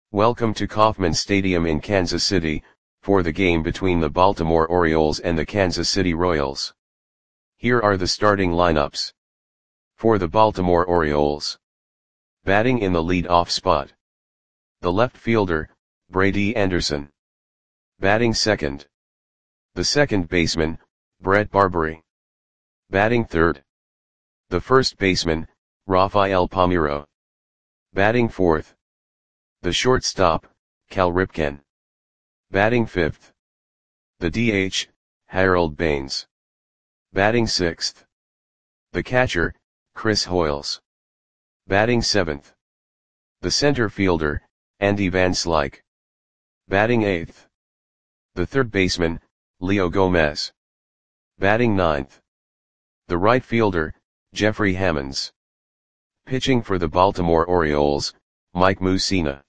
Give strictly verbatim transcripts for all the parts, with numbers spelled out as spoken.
Welcome to Kauffman Stadium in Kansas City, for the game between the Baltimore Orioles and the Kansas City Royals. Here are the starting lineups. For the Baltimore Orioles. Batting in the lead-off spot. The left fielder, Brady Anderson. Batting second. The second baseman, Brett Barberie. Batting third. The first baseman, Rafael Palmeiro. Batting fourth. The shortstop, Cal Ripken. Batting fifth. The D H, Harold Baines. Batting sixth. The catcher, Chris Hoiles. Batting seventh. The center fielder, Andy Van Slyke. Batting eighth. The third baseman, Leo Gomez. Batting ninth. The right fielder, Jeffrey Hammonds. Pitching for the Baltimore Orioles, Mike Mussina.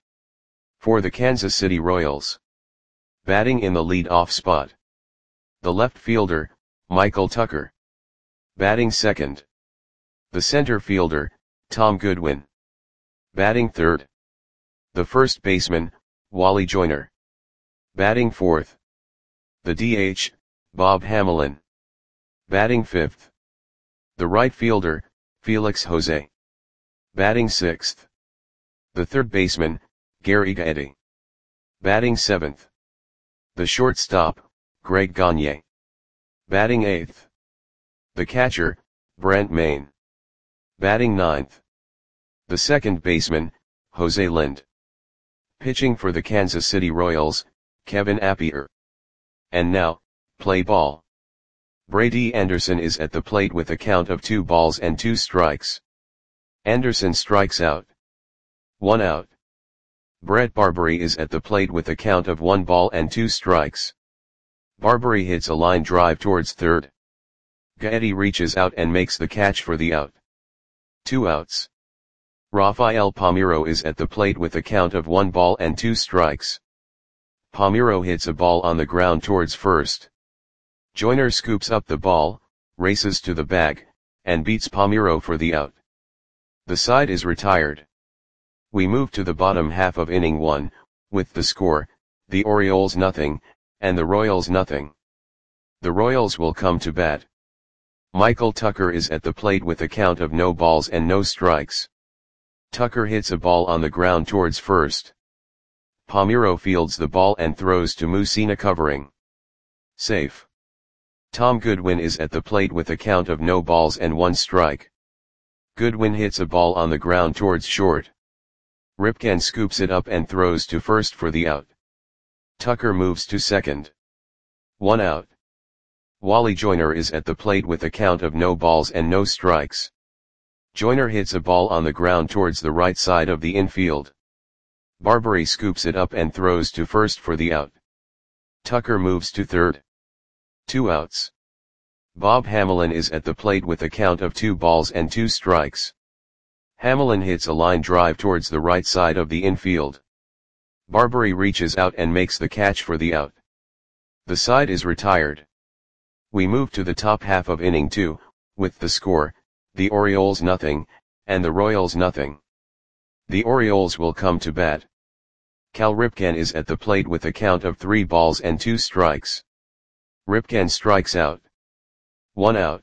For the Kansas City Royals. Batting in the lead-off spot. The left fielder, Michael Tucker. Batting second. The center fielder, Tom Goodwin. Batting third. The first baseman, Wally Joyner. Batting fourth. The D H, Bob Hamelin. Batting fifth. The right fielder, Felix Jose. Batting sixth. The third baseman, Gary Gaetti. Batting seventh. The shortstop, Greg Gagne. Batting eighth. The catcher, Brent Mayne. Batting ninth. The second baseman, Jose Lind. Pitching for the Kansas City Royals, Kevin Appier. And now, play ball. Brady Anderson is at the plate with a count of two balls and two strikes. Anderson strikes out. One out. Brett Barberie is at the plate with a count of one ball and two strikes. Barberie hits a line drive towards third. Gaetti reaches out and makes the catch for the out. Two outs. Rafael Palmeiro is at the plate with a count of one ball and two strikes. Palmeiro hits a ball on the ground towards first. Joyner scoops up the ball, races to the bag, and beats Palmeiro for the out. The side is retired. We move to the bottom half of inning one, with the score, the Orioles nothing, and the Royals nothing. The Royals will come to bat. Michael Tucker is at the plate with a count of no balls and no strikes. Tucker hits a ball on the ground towards first. Palmeiro fields the ball and throws to Mussina covering. Safe. Tom Goodwin is at the plate with a count of no balls and one strike. Goodwin hits a ball on the ground towards short. Ripken scoops it up and throws to first for the out. Tucker moves to second. One out. Wally Joyner is at the plate with a count of no balls and no strikes. Joyner hits a ball on the ground towards the right side of the infield. Barberie scoops it up and throws to first for the out. Tucker moves to third. Two outs. Bob Hamelin is at the plate with a count of two balls and two strikes. Hamelin hits a line drive towards the right side of the infield. Barberie reaches out and makes the catch for the out. The side is retired. We move to the top half of inning two, with the score, the Orioles nothing, and the Royals nothing. The Orioles will come to bat. Cal Ripken is at the plate with a count of three balls and two strikes. Ripken strikes out. One out.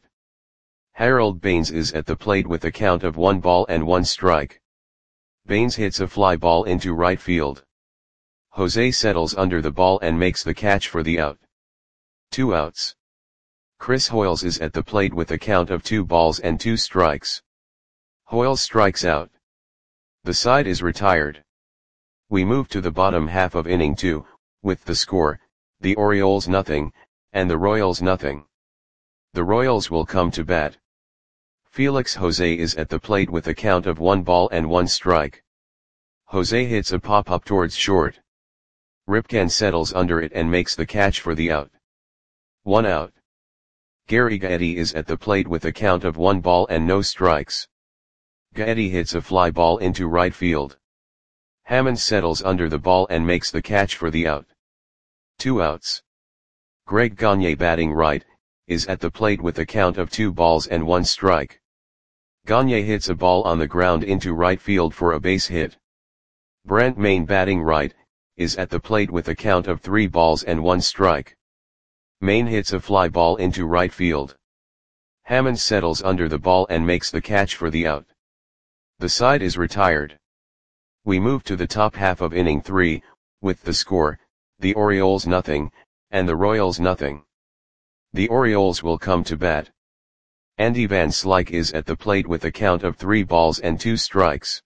Harold Baines is at the plate with a count of one ball and one strike. Baines hits a fly ball into right field. Jose settles under the ball and makes the catch for the out. Two outs. Chris Hoiles is at the plate with a count of two balls and two strikes. Hoiles strikes out. The side is retired. We move to the bottom half of inning two, with the score, the Orioles nothing, and the Royals nothing. The Royals will come to bat. Felix Jose is at the plate with a count of one ball and one strike. Jose hits a pop-up towards short. Ripken settles under it and makes the catch for the out. One out. Gary Gaetti is at the plate with a count of one ball and no strikes. Gaetti hits a fly ball into right field. Hammond settles under the ball and makes the catch for the out. Two outs. Greg Gagne, batting right, is at the plate with a count of two balls and one strike. Gagne hits a ball on the ground into right field for a base hit. Brent Mayne batting right, is at the plate with a count of three balls and one strike. Mayne hits a fly ball into right field. Hammonds settles under the ball and makes the catch for the out. The side is retired. We move to the top half of inning three, with the score, the Orioles nothing, and the Royals nothing. The Orioles will come to bat. Andy Van Slyke is at the plate with a count of three balls and two strikes.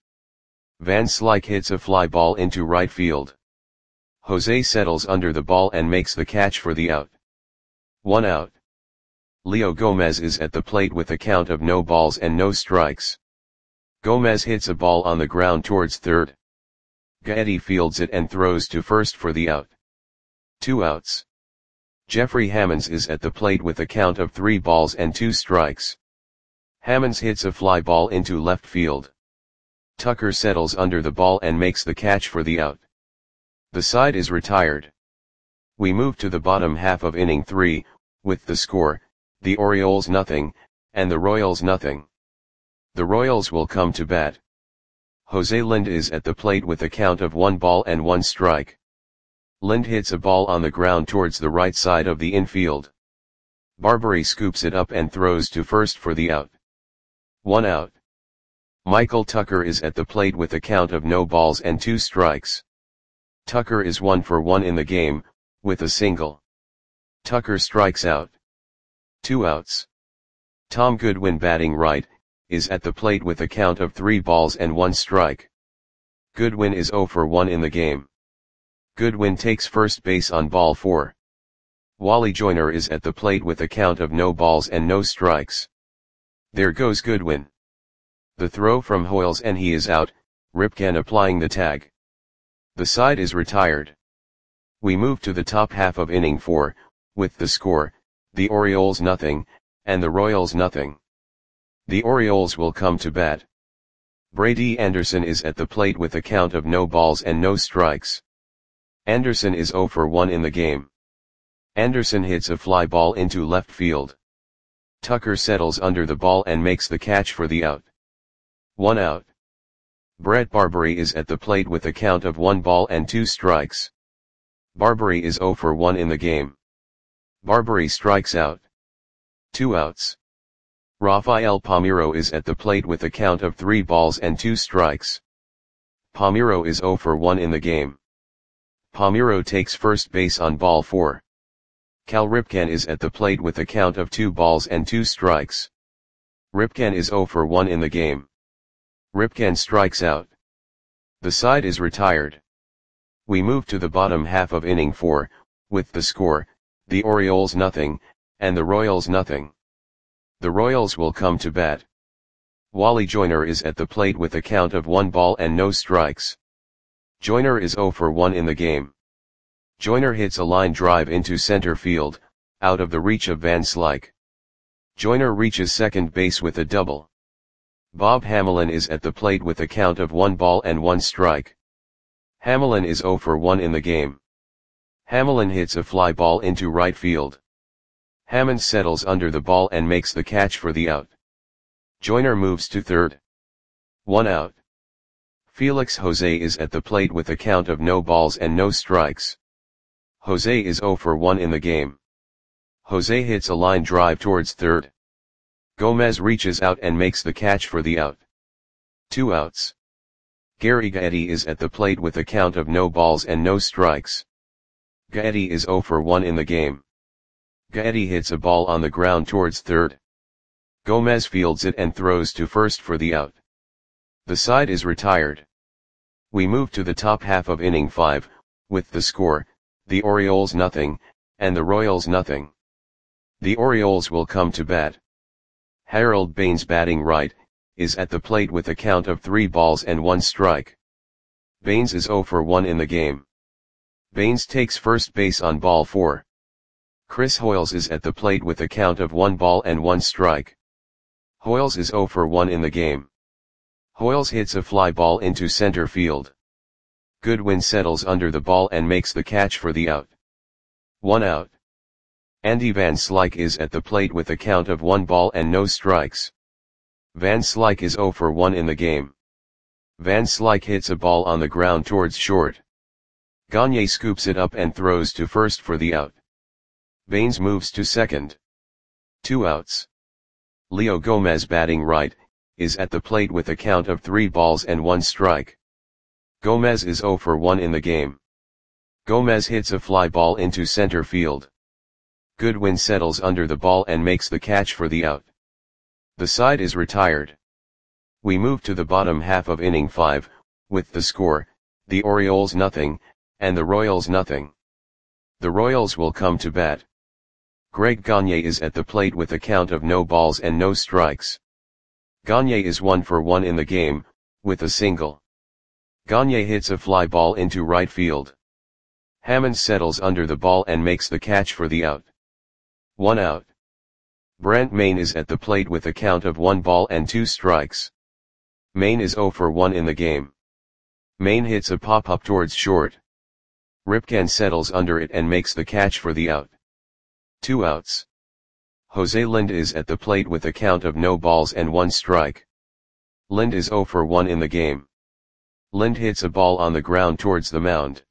Van Slyke hits a fly ball into right field. Jose settles under the ball and makes the catch for the out. One out. Leo Gomez is at the plate with a count of no balls and no strikes. Gomez hits a ball on the ground towards third. Gaetti fields it and throws to first for the out. Two outs. Jeffrey Hammonds is at the plate with a count of three balls and two strikes. Hammonds hits a fly ball into left field. Tucker settles under the ball and makes the catch for the out. The side is retired. We move to the bottom half of inning three, with the score, the Orioles nothing, and the Royals nothing. The Royals will come to bat. Jose Lind is at the plate with a count of one ball and one strike. Lind hits a ball on the ground towards the right side of the infield. Barbary scoops it up and throws to first for the out. One out. Michael Tucker is at the plate with a count of no balls and two strikes. Tucker is one for one in the game, with a single. Tucker strikes out. Two outs. Tom Goodwin batting right, is at the plate with a count of three balls and one strike. Goodwin is zero for one in the game. Goodwin takes first base on ball four. Wally Joyner is at the plate with a count of no balls and no strikes. There goes Goodwin. The throw from Hoyles and he is out, Ripken applying the tag. The side is retired. We move to the top half of inning four, with the score, the Orioles nothing, and the Royals nothing. The Orioles will come to bat. Brady Anderson is at the plate with a count of no balls and no strikes. Anderson is zero for one in the game. Anderson hits a fly ball into left field. Tucker settles under the ball and makes the catch for the out. One out. Brett Barbary is at the plate with a count of one ball and two strikes. Barbary is zero for one in the game. Barbary strikes out. Two outs. Rafael Palmeiro is at the plate with a count of three balls and two strikes. Palmeiro is zero for one in the game. Palmeiro takes first base on ball four. Cal Ripken is at the plate with a count of two balls and two strikes. Ripken is zero for one in the game. Ripken strikes out. The side is retired. We move to the bottom half of inning four, with the score, the Orioles nothing, and the Royals nothing. The Royals will come to bat. Wally Joyner is at the plate with a count of one ball and no strikes. Joyner is zero for one in the game. Joyner hits a line drive into center field, out of the reach of Van Slyke. Joyner reaches second base with a double. Bob Hamelin is at the plate with a count of one ball and one strike. Hamelin is zero for one in the game. Hamelin hits a fly ball into right field. Hammond settles under the ball and makes the catch for the out. Joyner moves to third. One out. Felix Jose is at the plate with a count of no balls and no strikes. Jose is zero for one in the game. Jose hits a line drive towards third. Gomez reaches out and makes the catch for the out. Two outs. Gary Gaetti is at the plate with a count of no balls and no strikes. Gaetti is zero for one in the game. Gaetti hits a ball on the ground towards third. Gomez fields it and throws to first for the out. The side is retired. We move to the top half of inning five, with the score, the Orioles nothing, and the Royals nothing. The Orioles will come to bat. Harold Baines batting right, is at the plate with a count of three balls and one strike. Baines is zero for one in the game. Baines takes first base on ball four. Chris Hoyles is at the plate with a count of one ball and one strike. Hoyles is zero for one in the game. Hoyles hits a fly ball into center field. Goodwin settles under the ball and makes the catch for the out. One out. Andy Van Slyke is at the plate with a count of one ball and no strikes. Van Slyke is zero for one in the game. Van Slyke hits a ball on the ground towards short. Gagne scoops it up and throws to first for the out. Baines moves to second. Two outs. Leo Gomez batting right, is at the plate with a count of three balls and one strike. Gomez is oh for one in the game. Gomez hits a fly ball into center field. Goodwin settles under the ball and makes the catch for the out. The side is retired. We move to the bottom half of inning five, with the score, the Orioles nothing, and the Royals nothing. The Royals will come to bat. Greg Gagne is at the plate with a count of no balls and no strikes. Gagne is one for one in the game, with a single. Gagne hits a fly ball into right field. Hammonds settles under the ball and makes the catch for the out. One out. Brent Mayne is at the plate with a count of one ball and two strikes. Mayne is oh for one in the game. Mayne hits a pop-up towards short. Ripken settles under it and makes the catch for the out. Two outs. Jose Lind is at the plate with a count of no balls and one strike. Lind is oh for one in the game. Lind hits a ball on the ground towards the mound.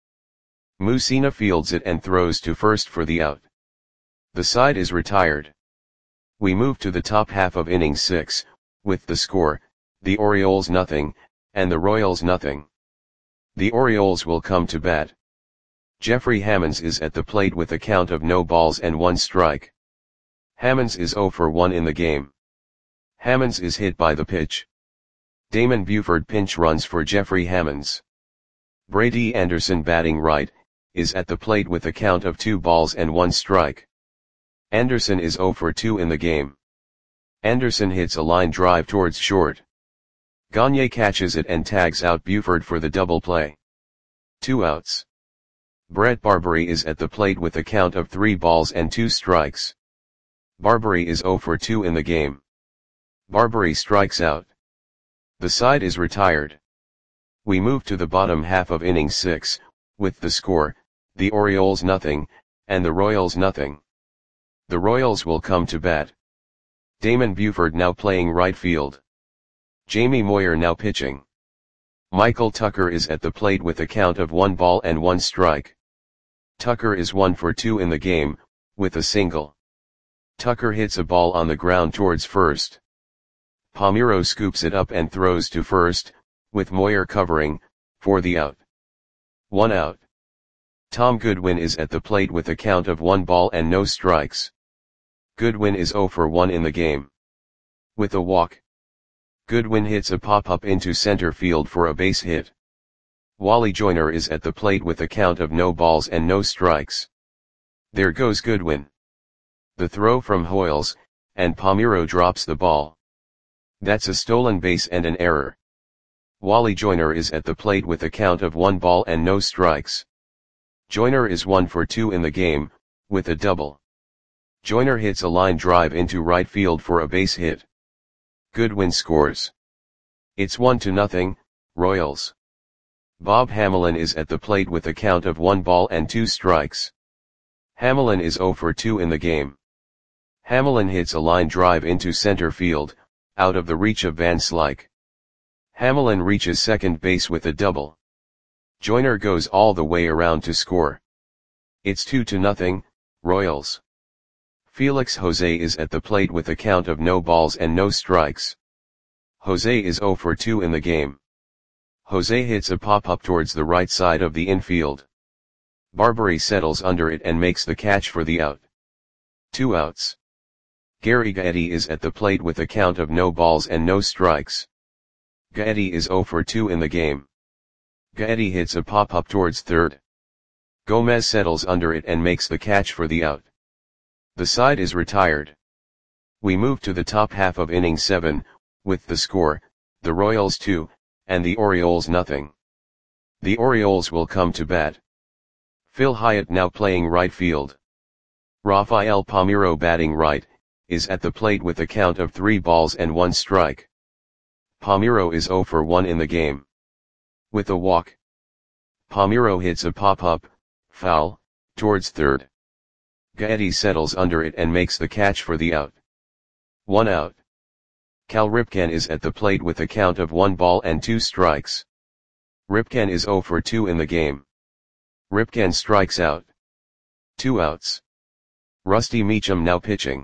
Mussina fields it and throws to first for the out. The side is retired. We move to the top half of inning six, with the score, the Orioles nothing, and the Royals nothing. The Orioles will come to bat. Jeffrey Hammonds is at the plate with a count of no balls and one strike. Hammonds is oh for one in the game. Hammonds is hit by the pitch. Damon Buford pinch runs for Jeffrey Hammonds. Brady Anderson batting right, is at the plate with a count of two balls and one strike. Anderson is oh for two in the game. Anderson hits a line drive towards short. Gagne catches it and tags out Buford for the double play. Two outs. Brett Barbary is at the plate with a count of three balls and two strikes. Barbary is oh for two in the game. Barbary strikes out. The side is retired. We move to the bottom half of inning six, with the score, the Orioles nothing, and the Royals nothing. The Royals will come to bat. Damon Buford now playing right field. Jamie Moyer now pitching. Michael Tucker is at the plate with a count of one ball and one strike. Tucker is one for two in the game, with a single. Tucker hits a ball on the ground towards first. Palmeiro scoops it up and throws to first, with Moyer covering, for the out. One out. Tom Goodwin is at the plate with a count of one ball and no strikes. Goodwin is oh for one in the game. With a walk. Goodwin hits a pop-up into center field for a base hit. Wally Joyner is at the plate with a count of no balls and no strikes. There goes Goodwin. The throw from Hoyles, and Palmeiro drops the ball. That's a stolen base and an error. Wally Joyner is at the plate with a count of one ball and no strikes. Joyner is one for two in the game, with a double. Joyner hits a line drive into right field for a base hit. Goodwin scores. It's one to nothing, Royals. Bob Hamelin is at the plate with a count of one ball and two strikes. Hamelin is oh for two in the game. Hamelin hits a line drive into center field, out of the reach of Van Slyke. Hamelin reaches second base with a double. Joyner goes all the way around to score. It's two to nothing, Royals. Felix Jose is at the plate with a count of no balls and no strikes. Jose is oh for two in the game. Jose hits a pop-up towards the right side of the infield. Barbary settles under it and makes the catch for the out. Two outs. Gary Gaetti is at the plate with a count of no balls and no strikes. Gaetti is oh for two in the game. Gaetti hits a pop-up towards third. Gomez settles under it and makes the catch for the out. The side is retired. We move to the top half of inning seven, with the score, the Royals two, and the Orioles nothing. The Orioles will come to bat. Phil Hyatt now playing right field. Rafael Palmeiro batting right, is at the plate with a count of three balls and one strike. Palmeiro is oh for one in the game. With a walk. Palmeiro hits a pop-up, foul, towards third. Gaetti settles under it and makes the catch for the out. One out. Cal Ripken is at the plate with a count of one ball and two strikes. Ripken is zero for two in the game. Ripken strikes out. Two outs. Rusty Meacham now pitching.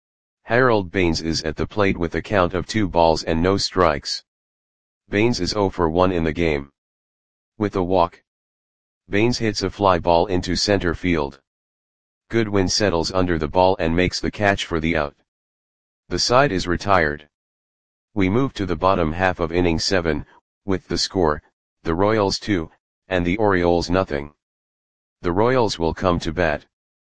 Harold Baines is at the plate with a count of two balls and no strikes. Baines is zero for one in the game. With a walk, Baines hits a fly ball into center field. Goodwin settles under the ball and makes the catch for the out. The side is retired. We move to the bottom half of inning seven, with the score, the Royals two, and the Orioles nothing. The Royals will come to bat.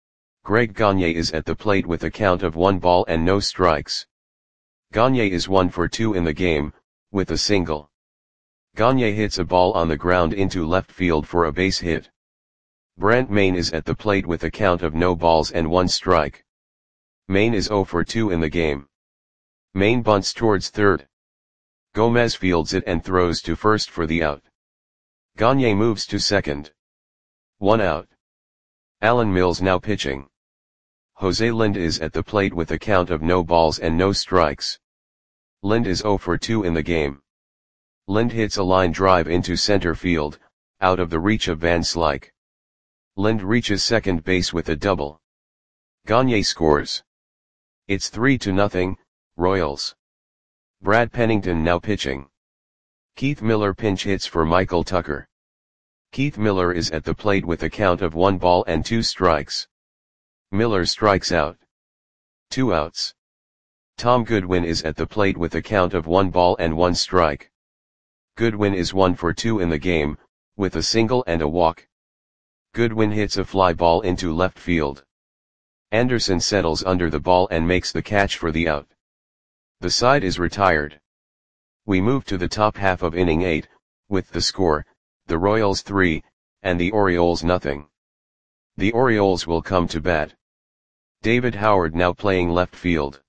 Greg Gagne is at the plate with a count of one ball and no strikes. Gagne is one for two in the game, with a single. Gagne hits a ball on the ground into left field for a base hit. Brent Mayne is at the plate with a count of no balls and one strike. Mayne is zero for two in the game. Mayne bunts towards third. Gomez fields it and throws to first for the out. Gagne moves to second. One out. Alan Mills now pitching. Jose Lind is at the plate with a count of no balls and no strikes. Lind is zero for two in the game. Lind hits a line drive into center field, out of the reach of Van Slyke. Lind reaches second base with a double. Gagne scores. It's three to nothing, Royals. Brad Pennington now pitching. Keith Miller pinch hits for Michael Tucker. Keith Miller is at the plate with a count of one ball and two strikes. Miller strikes out. Two outs. Tom Goodwin is at the plate with a count of one ball and one strike. Goodwin is one for two in the game, with a single and a walk. Goodwin hits a fly ball into left field. Anderson settles under the ball and makes the catch for the out. The side is retired. We move to the top half of inning eight, with the score, the Royals three, and the Orioles nothing. The Orioles will come to bat. David Howard now playing left field.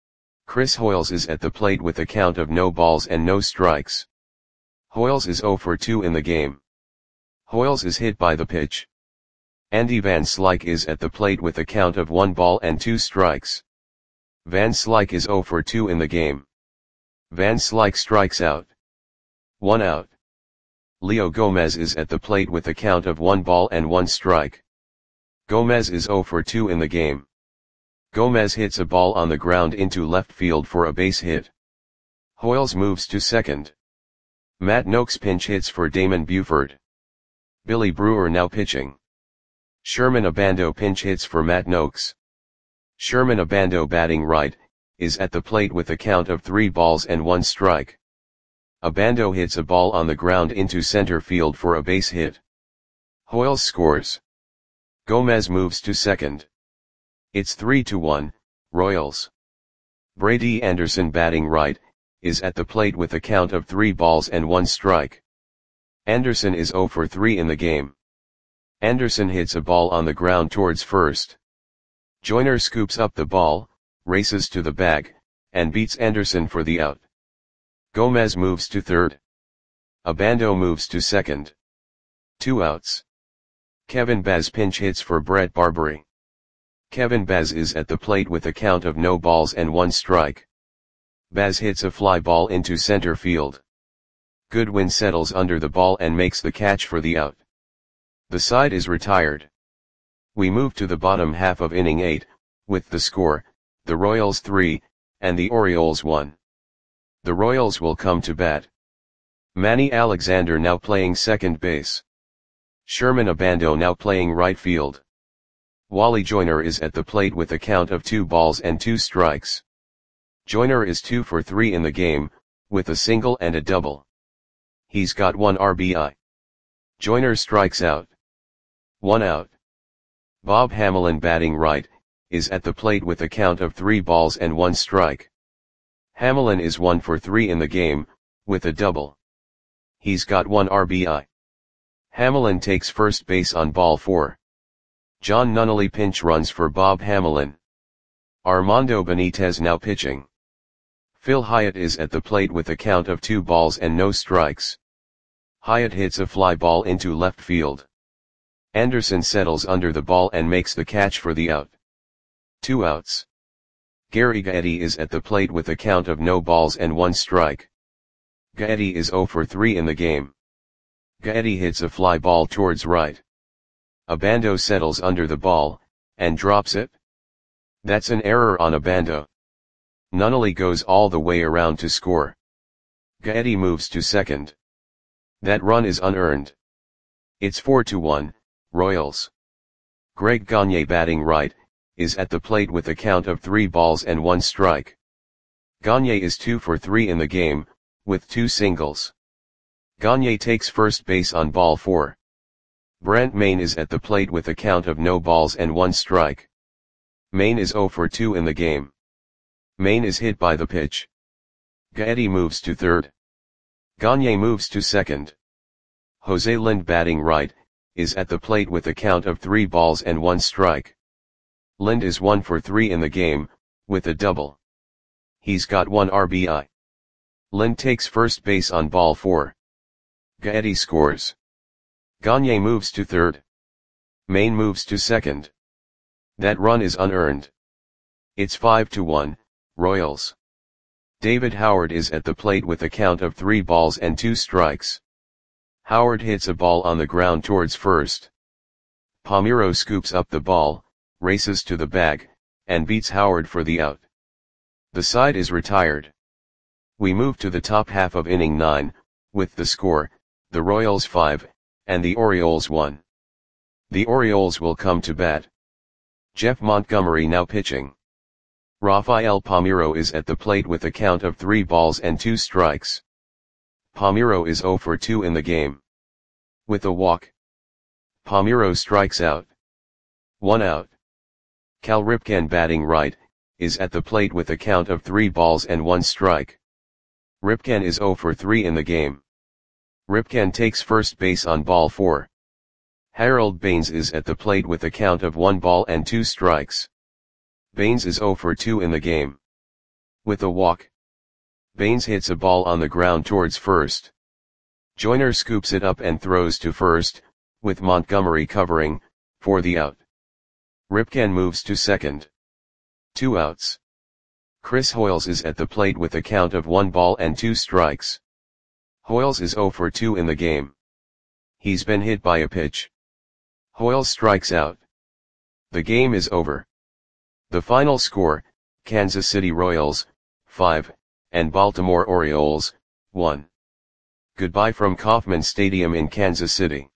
Chris Hoiles is at the plate with a count of no balls and no strikes. Hoiles is zero for two in the game. Hoiles is hit by the pitch. Andy Van Slyke is at the plate with a count of one ball and two strikes. Van Slyke is zero for two in the game. Van Slyke strikes out. One out. Leo Gomez is at the plate with a count of one ball and one strike. Gomez is zero for two in the game. Gomez hits a ball on the ground into left field for a base hit. Hoiles moves to second. Matt Noakes pinch hits for Damon Buford. Billy Brewer now pitching. Sherman Abando pinch hits for Matt Noakes. Sherman Abando batting right, is at the plate with a count of three balls and one strike. Abando hits a ball on the ground into center field for a base hit. Hoiles scores. Gomez moves to second. It's three to one, Royals. Brady Anderson batting right, is at the plate with a count of three balls and one strike. Anderson is zero for three in the game. Anderson hits a ball on the ground towards first. Joyner scoops up the ball, races to the bag, and beats Anderson for the out. Gomez moves to third. Abando moves to second. Two outs. Kevin Baz pinch hits for Brett Barbary. Kevin Baz is at the plate with a count of no balls and one strike. Baz hits a fly ball into center field. Goodwin settles under the ball and makes the catch for the out. The side is retired. We move to the bottom half of inning eight, with the score, the Royals three, and the Orioles one. The Royals will come to bat. Manny Alexander now playing second base. Sherman Abando now playing right field. Wally Joyner is at the plate with a count of two balls and two strikes. Joyner is two for three in the game, with a single and a double. He's got one R B I. Joyner strikes out. One out. Bob Hamelin batting right, is at the plate with a count of three balls and one strike. Hamelin is one for three in the game, with a double. He's got one R B I. Hamelin takes first base on ball four. John Nunnally pinch runs for Bob Hamelin. Armando Benitez now pitching. Phil Hyatt is at the plate with a count of two balls and no strikes. Hyatt hits a fly ball into left field. Anderson settles under the ball and makes the catch for the out. Two outs. Gary Gaetti is at the plate with a count of no balls and one strike. Gaetti is zero for three in the game. Gaetti hits a fly ball towards right. Obando settles under the ball, and drops it. That's an error on Obando. Nunnally goes all the way around to score. Gaetti moves to second. That run is unearned. It's four to one, Royals. Greg Gagne, batting right, is at the plate with a count of three balls and one strike. Gagne is two for three in the game, with two singles. Gagne takes first base on ball four. Brent Mayne is at the plate with a count of no balls and one strike. Mayne is zero for two in the game. Mayne is hit by the pitch. Gaetti moves to third. Gagne moves to second. Jose Lind, batting right, is at the plate with a count of three balls and one strike. Lind is one for three in the game, with a double. He's got one R B I. Lind takes first base on ball four. Gaetti scores. Gagne moves to third. Mayne moves to second. That run is unearned. It's five to one, Royals. David Howard is at the plate with a count of three balls and two strikes. Howard hits a ball on the ground towards first. Palmeiro scoops up the ball, races to the bag, and beats Howard for the out. The side is retired. We move to the top half of inning nine, with the score, the Royals five, and the Orioles one. The Orioles will come to bat. Jeff Montgomery now pitching. Rafael Palmeiro is at the plate with a count of three balls and two strikes. Palmeiro is zero for two in the game. With a walk. Palmeiro strikes out. One out. Cal Ripken, batting right, is at the plate with a count of three balls and one strike. Ripken is zero for three in the game. Ripken takes first base on ball four. Harold Baines is at the plate with a count of one ball and two strikes. Baines is zero for two in the game. With a walk. Baines hits a ball on the ground towards first. Joyner scoops it up and throws to first, with Montgomery covering, for the out. Ripken moves to second. Two outs. Chris Hoiles is at the plate with a count of one ball and two strikes. Hoiles is zero for two in the game. He's been hit by a pitch. Hoiles strikes out. The game is over. The final score, Kansas City Royals, five, and Baltimore Orioles, one. Goodbye from Kauffman Stadium in Kansas City.